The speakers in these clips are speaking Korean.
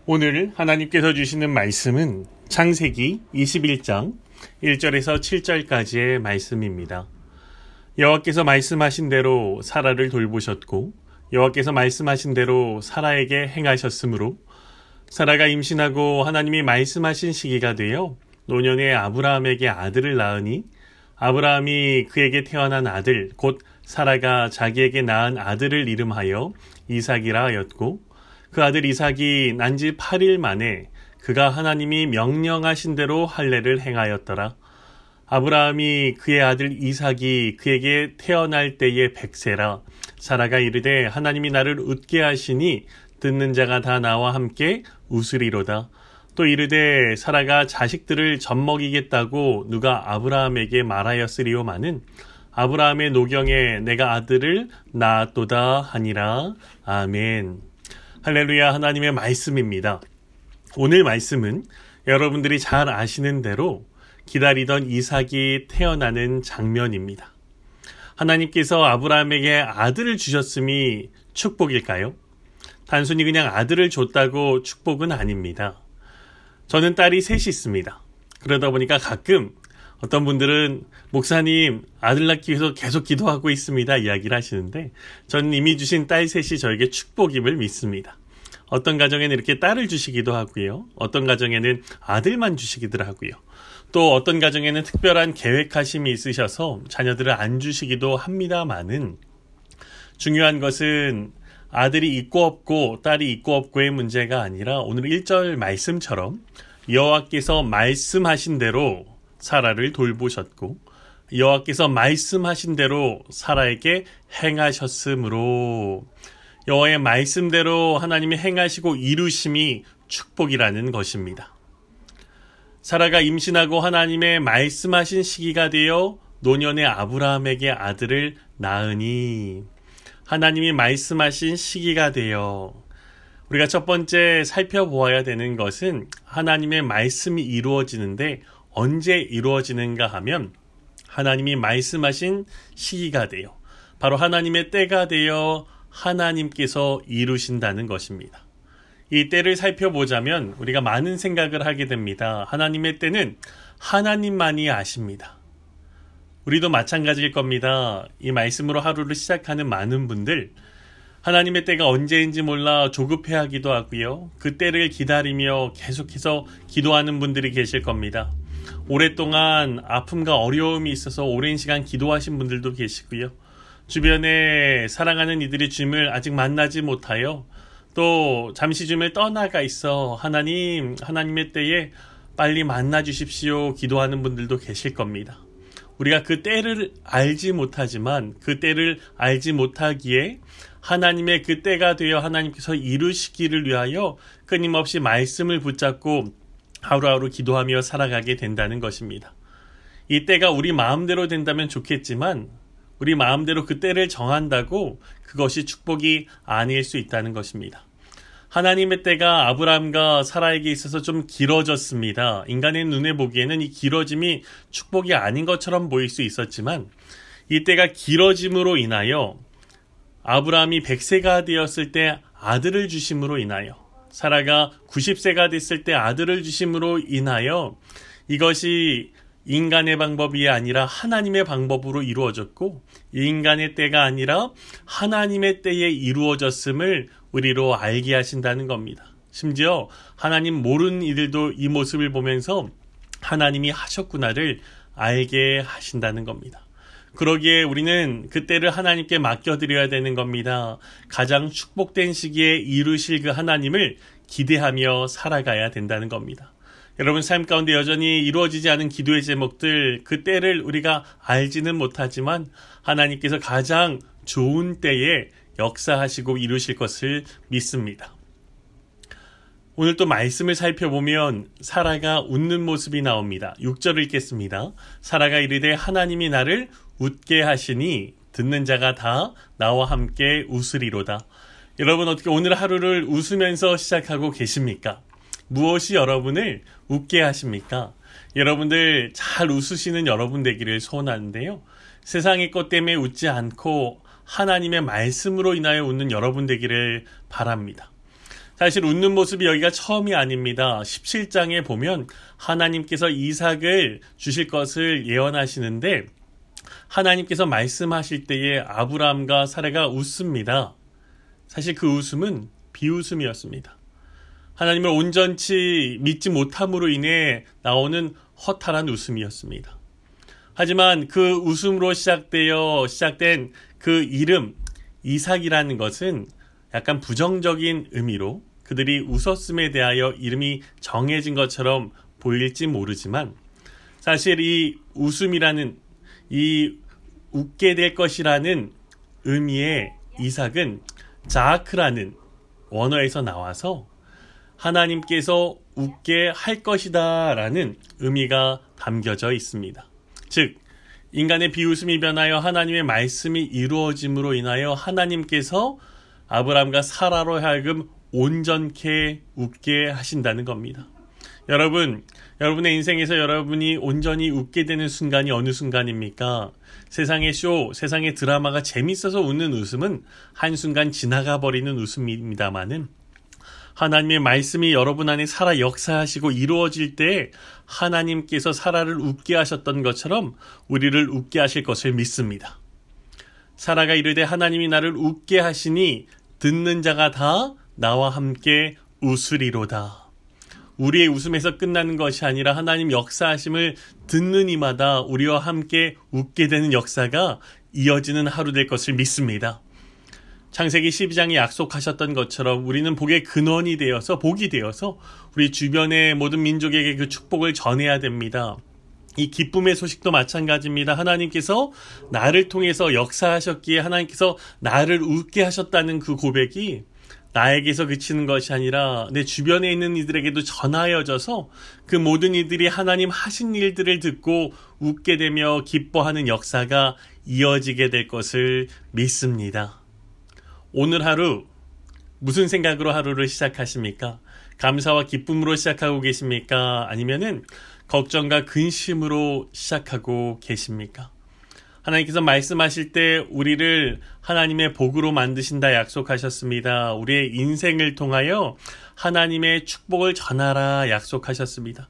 오늘 하나님께서 주시는 말씀은 창세기 21장 1절에서 7절까지의 말씀입니다. 여호와께서 말씀하신 대로 사라를 돌보셨고 여호와께서 말씀하신 대로 사라에게 행하셨으므로 사라가 임신하고 하나님이 말씀하신 시기가 되어 노년의 아브라함에게 아들을 낳으니 아브라함이 그에게 태어난 아들 곧 사라가 자기에게 낳은 아들을 이름하여 이삭이라 하였고 그 아들 이삭이 난 지 8일 만에 그가 하나님이 명령하신 대로 할례를 행하였더라. 아브라함이 그의 아들 이삭이 그에게 태어날 때에 100세라. 사라가 이르되 하나님이 나를 웃게 하시니 듣는 자가 다 나와 함께 웃으리로다. 또 이르되 사라가 자식들을 젖먹이겠다고 누가 아브라함에게 말하였으리오마는 아브라함의 노경에 내가 아들을 낳았도다 하니라. 아멘. 할렐루야. 하나님의 말씀입니다. 오늘 말씀은 여러분들이 잘 아시는 대로 기다리던 이삭이 태어나는 장면입니다. 하나님께서 아브라함에게 아들을 주셨음이 축복일까요? 단순히 그냥 아들을 줬다고 축복은 아닙니다. 저는 딸이 셋이 있습니다. 그러다 보니까 가끔 어떤 분들은 목사님 아들 낳기 위해서 계속 기도하고 있습니다 이야기를 하시는데 저는 이미 주신 딸 셋이 저에게 축복임을 믿습니다. 어떤 가정에는 이렇게 딸을 주시기도 하고요. 어떤 가정에는 아들만 주시기도 하고요. 또 어떤 가정에는 특별한 계획하심이 있으셔서 자녀들을 안 주시기도 합니다만은 중요한 것은 아들이 있고 없고 딸이 있고 없고의 문제가 아니라 오늘 1절 말씀처럼 여호와께서 말씀하신 대로 사라를 돌보셨고 여호와께서 말씀하신 대로 사라에게 행하셨으므로 여호와의 말씀대로 하나님이 행하시고 이루심이 축복이라는 것입니다. 사라가 임신하고 하나님의 말씀하신 시기가 되어 노년의 아브라함에게 아들을 낳으니 하나님이 말씀하신 시기가 되어 우리가 첫 번째 살펴보아야 되는 것은 하나님의 말씀이 이루어지는데 언제 이루어지는가 하면 하나님이 말씀하신 시기가 되어 바로 하나님의 때가 되어 하나님께서 이루신다는 것입니다. 이 때를 살펴보자면 우리가 많은 생각을 하게 됩니다. 하나님의 때는 하나님만이 아십니다. 우리도 마찬가지일 겁니다. 이 말씀으로 하루를 시작하는 많은 분들 하나님의 때가 언제인지 몰라 조급해하기도 하고요. 그 때를 기다리며 계속해서 기도하는 분들이 계실 겁니다. 오랫동안 아픔과 어려움이 있어서 오랜 시간 기도하신 분들도 계시고요. 주변에 사랑하는 이들이 주님을 아직 만나지 못하여 또 잠시 주님을 떠나가 있어 하나님의 때에 빨리 만나 주십시오 기도하는 분들도 계실 겁니다. 우리가 그 때를 알지 못하지만 그 때를 알지 못하기에 하나님의 그 때가 되어 하나님께서 이루시기를 위하여 끊임없이 말씀을 붙잡고 하루하루 기도하며 살아가게 된다는 것입니다. 이 때가 우리 마음대로 된다면 좋겠지만 우리 마음대로 그 때를 정한다고 그것이 축복이 아닐 수 있다는 것입니다. 하나님의 때가 아브라함과 사라에게 있어서 좀 길어졌습니다. 인간의 눈에 보기에는 이 길어짐이 축복이 아닌 것처럼 보일 수 있었지만 이 때가 길어짐으로 인하여 아브라함이 100세가 되었을 때 아들을 주심으로 인하여 사라가 90세가 됐을 때 아들을 주심으로 인하여 이것이 인간의 방법이 아니라 하나님의 방법으로 이루어졌고 인간의 때가 아니라 하나님의 때에 이루어졌음을 우리로 알게 하신다는 겁니다. 심지어 하나님 모르는 이들도 이 모습을 보면서 하나님이 하셨구나를 알게 하신다는 겁니다. 그러기에 우리는 그 때를 하나님께 맡겨드려야 되는 겁니다. 가장 축복된 시기에 이루실 그 하나님을 기대하며 살아가야 된다는 겁니다. 여러분 삶 가운데 여전히 이루어지지 않은 기도의 제목들 그 때를 우리가 알지는 못하지만 하나님께서 가장 좋은 때에 역사하시고 이루실 것을 믿습니다. 오늘 또 말씀을 살펴보면 사라가 웃는 모습이 나옵니다. 6절을 읽겠습니다. 사라가 이르되 하나님이 나를 웃게 하시니 듣는 자가 다 나와 함께 웃으리로다. 여러분 어떻게 오늘 하루를 웃으면서 시작하고 계십니까? 무엇이 여러분을 웃게 하십니까? 여러분들 잘 웃으시는 여러분 되기를 소원하는데요. 세상의 것 때문에 웃지 않고 하나님의 말씀으로 인하여 웃는 여러분 되기를 바랍니다. 사실 웃는 모습이 여기가 처음이 아닙니다. 17장에 보면 하나님께서 이삭을 주실 것을 예언하시는데 하나님께서 말씀하실 때에 아브라함과 사라가 웃습니다. 사실 그 웃음은 비웃음이었습니다. 하나님을 온전치 믿지 못함으로 인해 나오는 허탈한 웃음이었습니다. 하지만 그 웃음으로 시작된 그 이름 이삭이라는 것은 약간 부정적인 의미로 그들이 웃었음에 대하여 이름이 정해진 것처럼 보일지 모르지만 사실 이 웃음이라는 이 웃게 될 것이라는 의미의 이삭은 자아크라는 원어에서 나와서 하나님께서 웃게 할 것이다 라는 의미가 담겨져 있습니다. 즉 인간의 비웃음이 변하여 하나님의 말씀이 이루어짐으로 인하여 하나님께서 아브라함과 사라로 하여금 온전케 웃게 하신다는 겁니다. 여러분의 인생에서 여러분이 온전히 웃게 되는 순간이 어느 순간입니까? 세상의 쇼, 세상의 드라마가 재밌어서 웃는 웃음은 한순간 지나가 버리는 웃음입니다마는 하나님의 말씀이 여러분 안에 살아 역사하시고 이루어질 때 하나님께서 사라를 웃게 하셨던 것처럼 우리를 웃게 하실 것을 믿습니다. 사라가 이르되 하나님이 나를 웃게 하시니 듣는 자가 다 나와 함께 웃으리로다. 우리의 웃음에서 끝나는 것이 아니라 하나님 역사하심을 듣는 이마다 우리와 함께 웃게 되는 역사가 이어지는 하루 될 것을 믿습니다. 창세기 12장에 약속하셨던 것처럼 우리는 복의 근원이 되어서 복이 되어서 우리 주변의 모든 민족에게 그 축복을 전해야 됩니다. 이 기쁨의 소식도 마찬가지입니다. 하나님께서 나를 통해서 역사하셨기에 하나님께서 나를 웃게 하셨다는 그 고백이 나에게서 그치는 것이 아니라 내 주변에 있는 이들에게도 전하여져서 그 모든 이들이 하나님 하신 일들을 듣고 웃게 되며 기뻐하는 역사가 이어지게 될 것을 믿습니다. 오늘 하루 무슨 생각으로 하루를 시작하십니까? 감사와 기쁨으로 시작하고 계십니까? 아니면은 걱정과 근심으로 시작하고 계십니까? 하나님께서 말씀하실 때 우리를 하나님의 복으로 만드신다 약속하셨습니다. 우리의 인생을 통하여 하나님의 축복을 전하라 약속하셨습니다.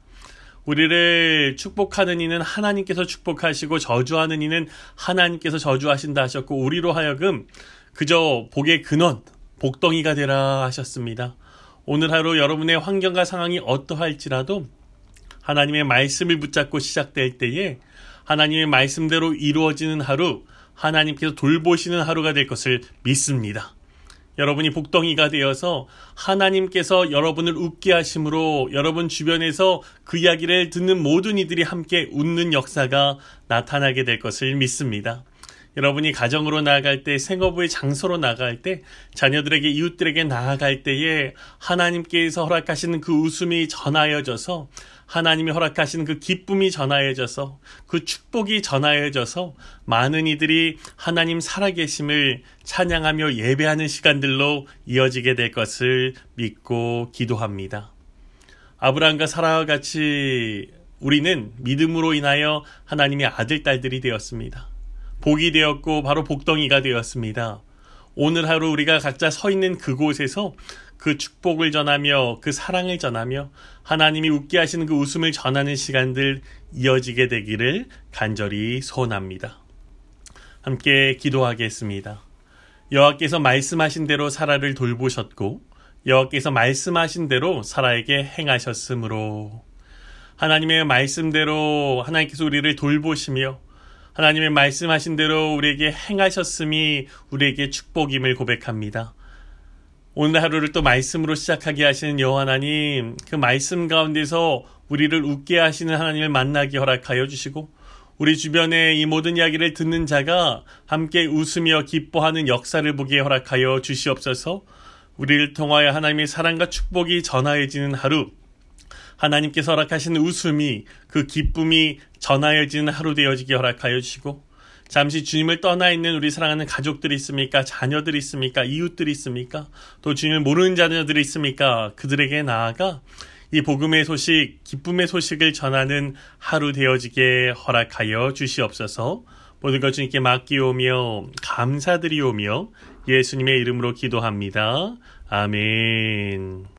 우리를 축복하는 이는 하나님께서 축복하시고 저주하는 이는 하나님께서 저주하신다 하셨고 우리로 하여금 그저 복의 근원, 복덩이가 되라 하셨습니다. 오늘 하루 여러분의 환경과 상황이 어떠할지라도 하나님의 말씀을 붙잡고 시작될 때에 하나님의 말씀대로 이루어지는 하루, 하나님께서 돌보시는 하루가 될 것을 믿습니다. 여러분이 복덩이가 되어서 하나님께서 여러분을 웃게 하심으로 여러분 주변에서 그 이야기를 듣는 모든 이들이 함께 웃는 역사가 나타나게 될 것을 믿습니다. 여러분이 가정으로 나아갈 때, 생업의 장소로 나아갈 때, 자녀들에게, 이웃들에게 나아갈 때에 하나님께서 허락하시는 그 웃음이 전하여져서 하나님이 허락하시는 그 기쁨이 전하여져서 그 축복이 전하여져서 많은 이들이 하나님 살아계심을 찬양하며 예배하는 시간들로 이어지게 될 것을 믿고 기도합니다. 아브라함과 사라와 같이 우리는 믿음으로 인하여 하나님의 아들, 딸들이 되었습니다. 복이 되었고 바로 복덩이가 되었습니다. 오늘 하루 우리가 각자 서 있는 그곳에서 그 축복을 전하며 그 사랑을 전하며 하나님이 웃게 하시는 그 웃음을 전하는 시간들 이어지게 되기를 간절히 소원합니다. 함께 기도하겠습니다. 여호와께서 말씀하신 대로 사라를 돌보셨고 여호와께서 말씀하신 대로 사라에게 행하셨으므로 하나님의 말씀대로 하나님께서 우리를 돌보시며 하나님의 말씀하신 대로 우리에게 행하셨음이 우리에게 축복임을 고백합니다. 오늘 하루를 또 말씀으로 시작하게 하시는 여호와 하나님, 그 말씀 가운데서 우리를 웃게 하시는 하나님을 만나게 허락하여 주시고 우리 주변의 이 모든 이야기를 듣는 자가 함께 웃으며 기뻐하는 역사를 보게 허락하여 주시옵소서. 우리를 통하여 하나님의 사랑과 축복이 전하여지는 하루, 하나님께서 허락하시는 웃음이 그 기쁨이 전하여지는 하루 되어지게 허락하여 주시고 잠시 주님을 떠나 있는 우리 사랑하는 가족들이 있습니까? 자녀들이 있습니까? 이웃들이 있습니까? 또 주님을 모르는 자녀들이 있습니까? 그들에게 나아가 이 복음의 소식, 기쁨의 소식을 전하는 하루 되어지게 허락하여 주시옵소서. 모든 것 주님께 맡기오며 감사드리오며 예수님의 이름으로 기도합니다. 아멘.